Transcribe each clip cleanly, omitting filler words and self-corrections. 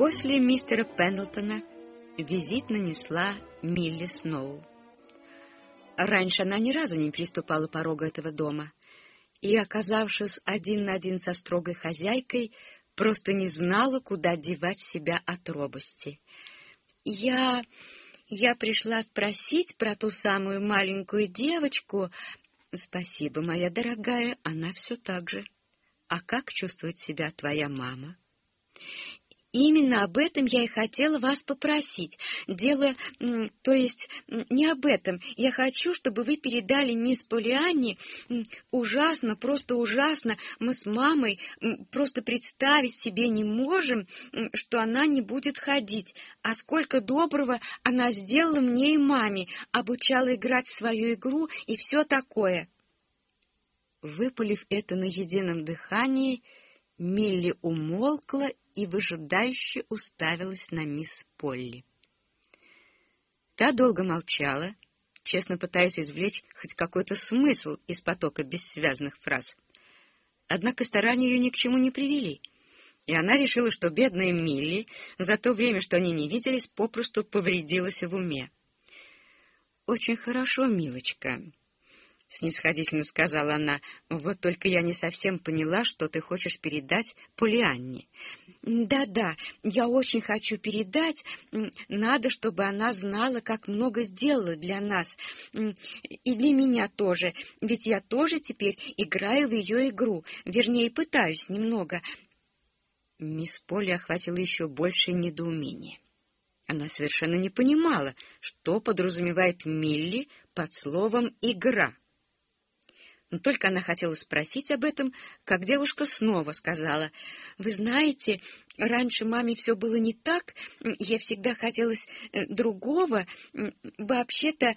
После мистера Пендлтона визит нанесла Милли Сноу. Раньше она ни разу не переступала порога этого дома, и, оказавшись один на один со строгой хозяйкой, просто не знала, куда девать себя от робости. Я пришла спросить про ту самую маленькую девочку. Спасибо, моя дорогая, она все так же. А как чувствует себя твоя мама? Именно об этом я и хотела вас попросить. Дело, то есть, не об этом. Я хочу, чтобы вы передали мисс Поллианне. Ужасно, просто ужасно. Мы с мамой просто представить себе не можем, что она не будет ходить. А сколько доброго она сделала мне и маме, обучала играть в свою игру и все такое. Выпалив это на едином дыхании, Милли умолкла и выжидающе уставилась на мисс Полли. Та долго молчала, честно пытаясь извлечь хоть какой-то смысл из потока бессвязных фраз. Однако старания ее ни к чему не привели, и она решила, что бедная Милли за то время, что они не виделись, попросту повредилась в уме. — Очень хорошо, милочка, — снисходительно сказала она, — вот только я не совсем поняла, что ты хочешь передать Поллианне. Да, я очень хочу передать. Надо, чтобы она знала, как много сделала для нас. И для меня тоже, ведь я тоже теперь играю в ее игру, вернее, пытаюсь немного. Мисс Полли охватила еще большее недоумение. Она совершенно не понимала, что подразумевает Милли под словом «игра». Но только она хотела спросить об этом, как девушка снова сказала: «Вы знаете, раньше маме все было не так, ей всегда хотелось другого. Вообще-то,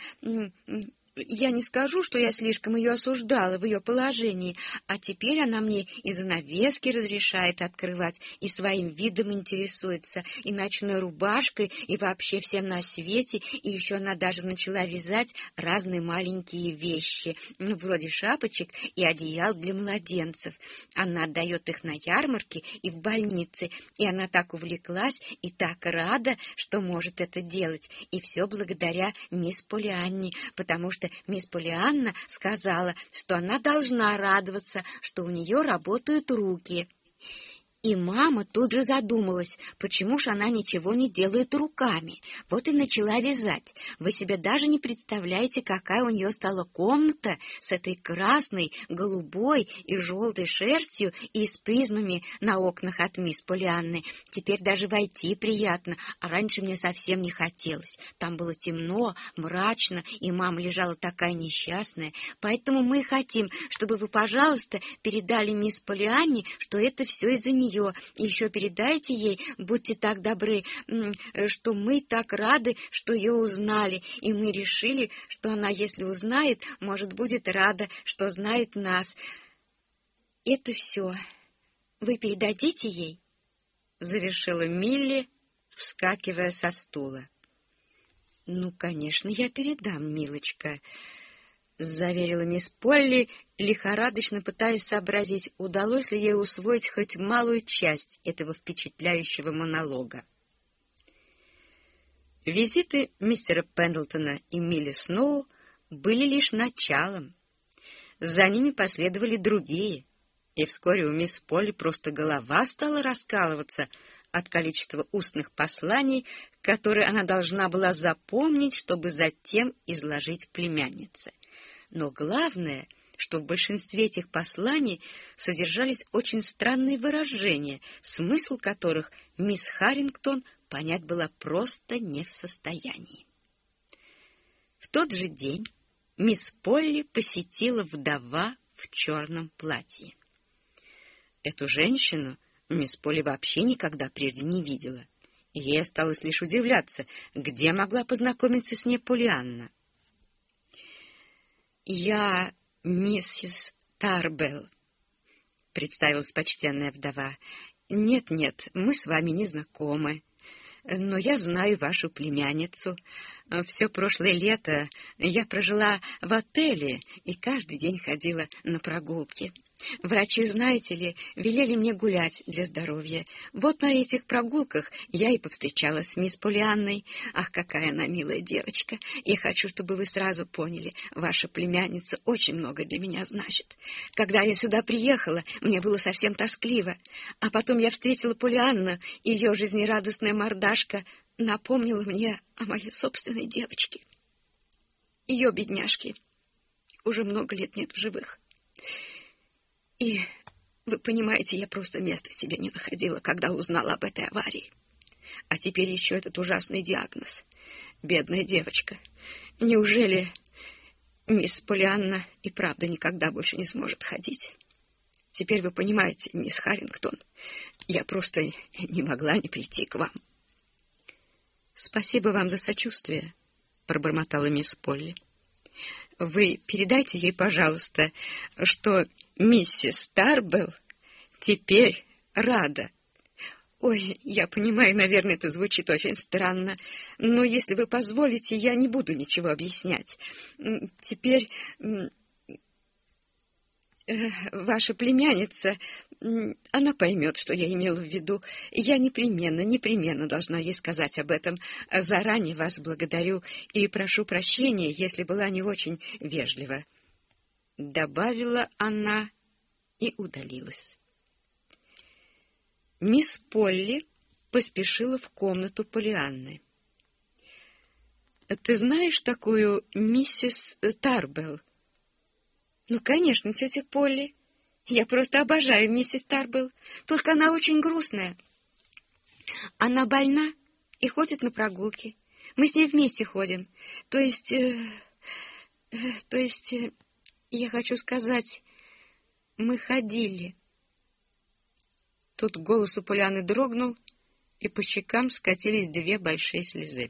я не скажу, что я слишком ее осуждала в ее положении, а теперь она мне и занавески разрешает открывать, и своим видом интересуется, и ночной рубашкой, и вообще всем на свете, и еще она даже начала вязать разные маленькие вещи, вроде шапочек и одеял для младенцев. Она отдает их на ярмарке и в больнице, и она так увлеклась и так рада, что может это делать, и все благодаря мисс Поллианне, потому что мисс Поллианна сказала, что она должна радоваться, что у нее работают руки». И мама тут же задумалась, почему же она ничего не делает руками. Вот и начала вязать. Вы себе даже не представляете, какая у нее стала комната с этой красной, голубой и желтой шерстью и с призмами на окнах от мисс Поллианны. Теперь даже войти приятно, а раньше мне совсем не хотелось. Там было темно, мрачно, и мама лежала такая несчастная. Поэтому мы хотим, чтобы вы, пожалуйста, передали мисс Поллианне, что это все из-за нее. И еще передайте ей, будьте так добры, что мы так рады, что ее узнали, и мы решили, что она, если узнает, может, будет рада, что знает нас. Это все. Вы передадите ей? — завершила Милли, вскакивая со стула. — Ну, конечно, я передам, милочка, — заверила мисс Полли, лихорадочно пытаясь сообразить, удалось ли ей усвоить хоть малую часть этого впечатляющего монолога. Визиты мистера Пендлтона и Милли Сноу были лишь началом. За ними последовали другие, и вскоре у мисс Полли просто голова стала раскалываться от количества устных посланий, которые она должна была запомнить, чтобы затем изложить племяннице. Но главное, что в большинстве этих посланий содержались очень странные выражения, смысл которых мисс Харрингтон понять была просто не в состоянии. В тот же день мисс Полли посетила вдова в черном платье. Эту женщину мисс Полли вообще никогда прежде не видела, и ей осталось лишь удивляться, где могла познакомиться с ней Поллианна. — Я миссис Тарбелл, — представилась почтенная вдова. — Нет, мы с вами не знакомы, но я знаю вашу племянницу. Все прошлое лето я прожила в отеле и каждый день ходила на прогулки. Врачи, знаете ли, велели мне гулять для здоровья. Вот на этих прогулках я и повстречалась с мисс Поллианной. Ах, какая она милая девочка! Я хочу, чтобы вы сразу поняли, ваша племянница очень много для меня значит. Когда я сюда приехала, мне было совсем тоскливо. А потом я встретила Поллианну, и ее жизнерадостная мордашка напомнила мне о моей собственной девочке. Ее, бедняжки, уже много лет нет в живых. И, вы понимаете, я просто места себе не находила, когда узнала об этой аварии. А теперь еще этот ужасный диагноз. Бедная девочка. Неужели мисс Поллианна и правда никогда больше не сможет ходить? Теперь вы понимаете, мисс Харрингтон, я просто не могла не прийти к вам. Спасибо вам за сочувствие, пробормотала мисс Полли. Вы передайте ей, пожалуйста, что миссис Тарбелл теперь рада. Ой, я понимаю, наверное, это звучит очень странно, но если вы позволите, я не буду ничего объяснять. Теперь ваша племянница, она поймет, что я имела в виду. Я непременно должна ей сказать об этом. Заранее вас благодарю и прошу прощения, если была не очень вежлива. Добавила она и удалилась. Мисс Полли поспешила в комнату Поллианны. — Ты знаешь такую миссис Тарбелл? — Ну, конечно, тетя Полли. Я просто обожаю миссис Тарбелл. Только она очень грустная. Она больна и ходит на прогулки. Мы с ней вместе ходим. То есть, я хочу сказать, мы ходили. Тут голос у Поллианны дрогнул, и по щекам скатились 2 большие слезы.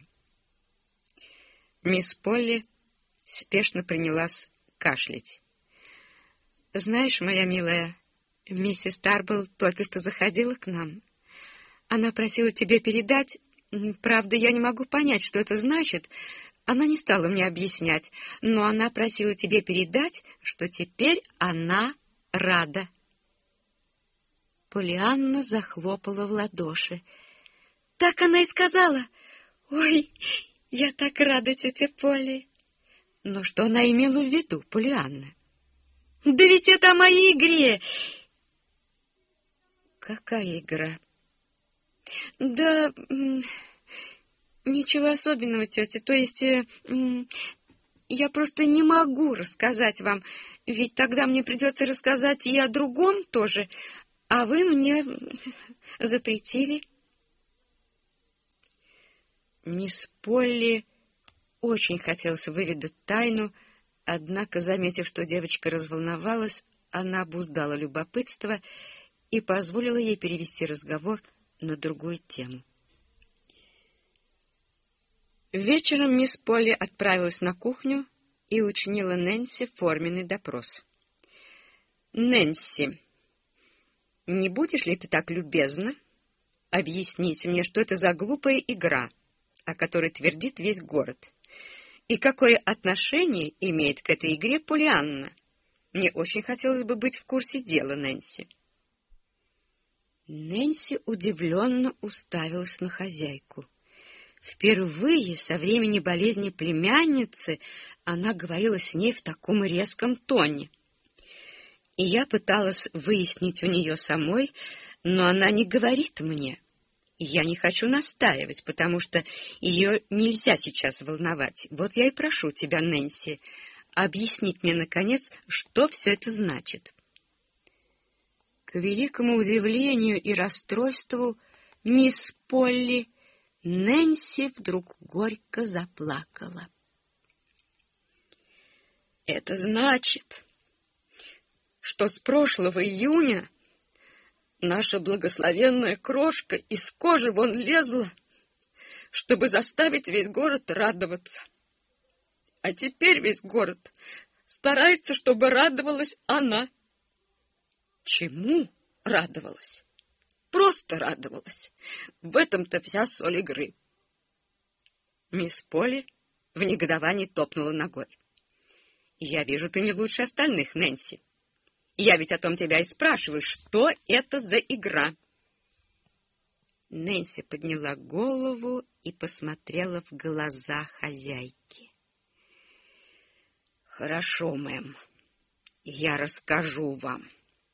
Мисс Полли спешно принялась кашлять. — Знаешь, моя милая, миссис Тарбелл только что заходила к нам. Она просила тебе передать... Правда, я не могу понять, что это значит. Она не стала мне объяснять, но она просила тебе передать, что теперь она рада. Поллианна захлопала в ладоши. — Так она и сказала. Ой, я так рада, тетя Полли. Но что она имела в виду, Поллианна? — Да ведь это о моей игре. — Какая игра? — Да, ничего особенного, тетя. То есть, я просто не могу рассказать вам, ведь тогда мне придется рассказать и о другом тоже, а вы мне запретили. Мисс Полли очень хотелось выведать тайну, однако, заметив, что девочка разволновалась, она обуздала любопытство и позволила ей перевести разговор на другую тему. Вечером мисс Полли отправилась на кухню и учинила Нэнси форменный допрос. — Нэнси, не будешь ли ты так любезна объяснить мне, что это за глупая игра, о которой твердит весь город, и какое отношение имеет к этой игре Поллианна? Мне очень хотелось бы быть в курсе дела, Нэнси. Нэнси удивленно уставилась на хозяйку. Впервые со времени болезни племянницы она говорила с ней в таком резком тоне. И я пыталась выяснить у нее самой, но она не говорит мне. Я не хочу настаивать, потому что ее нельзя сейчас волновать. Вот я и прошу тебя, Нэнси, объяснить мне, наконец, что все это значит. К великому удивлению и расстройству мисс Полли Нэнси вдруг горько заплакала. — Это значит, что с прошлого июня наша благословенная крошка из кожи вон лезла, чтобы заставить весь город радоваться. А теперь весь город старается, чтобы радовалась она. Чему радовалась? Просто радовалась. В этом-то вся соль игры. Мисс Полли в негодовании топнула ногой. — Я вижу, ты не лучше остальных, Нэнси. Я ведь о том тебя и спрашиваю, что это за игра?» Нэнси подняла голову и посмотрела в глаза хозяйки. «Хорошо, мэм, я расскажу вам.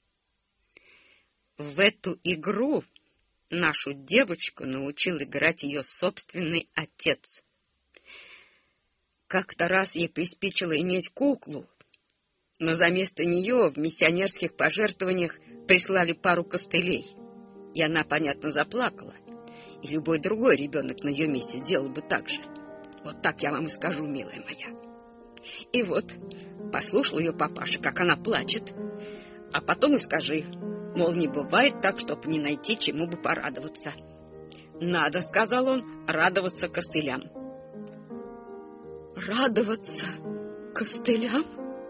В эту игру нашу девочку научил играть ее собственный отец. Как-то раз ей приспичило иметь куклу, но за место нее в миссионерских пожертвованиях прислали пару костылей, и она, понятно, заплакала. И любой другой ребенок на ее месте сделал бы так же. Вот так я вам и скажу, милая моя. И вот, послушал ее папаша, как она плачет, а потом и скажи, мол, не бывает так, чтобы не найти, чему бы порадоваться. Надо, сказал он, радоваться костылям. «Радоваться костылям?»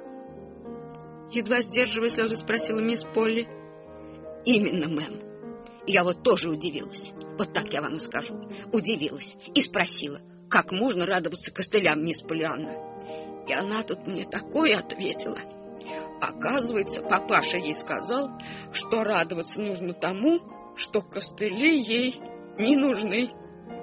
Едва сдерживая слезы, спросила мисс Полли. «Именно, мэм. Я вот тоже удивилась. Вот так я вам и скажу. Удивилась и спросила, как можно радоваться костылям, мисс Поллианна? И она тут мне такое ответила. Оказывается, папаша ей сказал, что радоваться нужно тому, что костыли ей не нужны».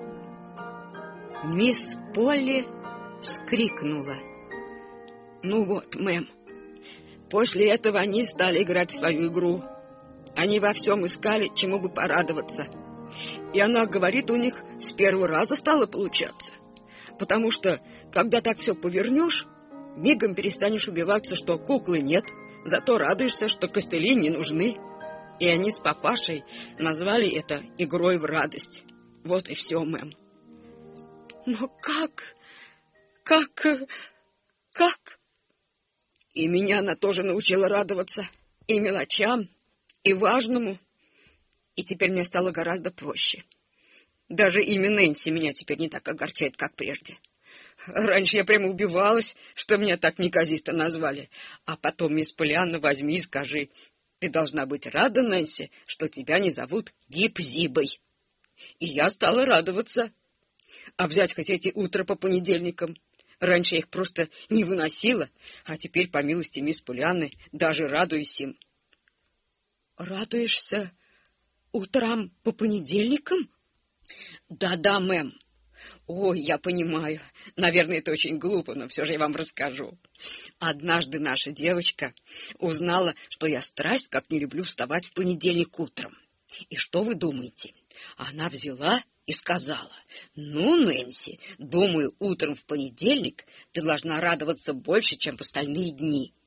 Мисс Полли вскрикнула. «Ну вот, мэм, после этого они стали играть в свою игру. Они во всем искали, чему бы порадоваться. И она говорит, у них с первого раза стало получаться. Потому что, когда так все повернешь, мигом перестанешь убиваться, что куклы нет, зато радуешься, что костыли не нужны. И они с папашей назвали это игрой в радость. Вот и все, мэм». «Но как? Как?» И меня она тоже научила радоваться и мелочам, и важному. И теперь мне стало гораздо проще. Даже имя Нэнси меня теперь не так огорчает, как прежде. Раньше я прямо убивалась, что меня так неказисто назвали. А потом, мисс Поллианна, возьми и скажи, ты должна быть рада, Нэнси, что тебя не зовут Гип-Зибой. И я стала радоваться. А взять хоть эти утра по понедельникам. Раньше я их просто не выносила, а теперь, по милости мисс Поллианны, даже радуюсь им. «Радуешься утрам по понедельникам?» «Да-да, мэм. Ой, я понимаю. Наверное, это очень глупо, но все же я вам расскажу. Однажды наша девочка узнала, что я страсть как не люблю вставать в понедельник утром. И что вы думаете? Она взяла и сказала: «Ну, Нэнси, думаю, утром в понедельник ты должна радоваться больше, чем в остальные дни».